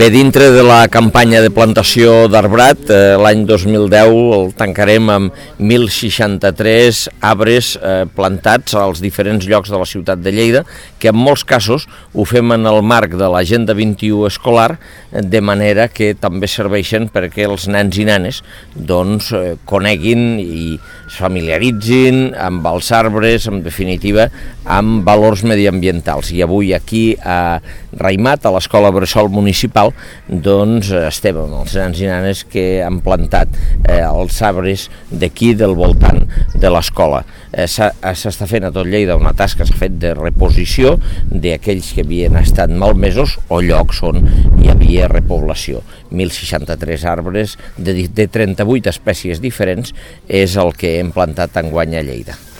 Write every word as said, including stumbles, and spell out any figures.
Bé, dintre de la campanya de plantació d'arbrat, eh, l'any dos mil deu el tancarem amb mil seixanta-tres arbres eh, plantats als diferents llocs de la ciutat de Lleida, que en molts casos ho fem en el marc de l'Agenda vint-i-u escolar, de manera que també serveixen perquè els nens i nenes doncs, eh, coneguin i es familiaritzin amb els arbres, en definitiva, amb valors mediambientals. I avui aquí a Raimat, a l'Escola Bressol Municipal, doncs estem amb els nens i nenes que han plantat eh, els arbres d'aquí del voltant de l'escola. Eh, s'està fent a tot Lleida una tasca, s'ha fet de reposició d'aquells que havien estat malmesos o llocs on hi havia repoblació. mil seixanta-tres arbres de, de trenta-vuit espècies diferents és el que hem plantat enguany a Lleida.